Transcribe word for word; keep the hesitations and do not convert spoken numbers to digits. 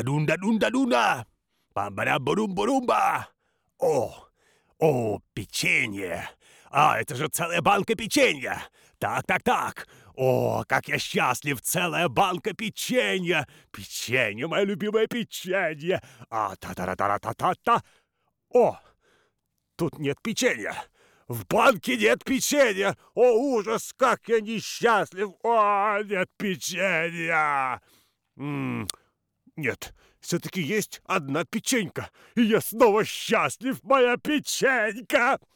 Дунда-дунда-дунда-дунда. Бам-барам-бурум-бурумба. О, о, печенье. А, это же целая банка печенья. Так, так, так. О, как я счастлив, целая банка печенья. Печенье, мое любимое печенье. А, та-та-та-та-та-та-та. О, тут нет печенья. В банке нет печенья. О, ужас, как я несчастлив. О, нет печенья. М, Нет, все-таки есть одна печенька. И я снова счастлив, моя печенька.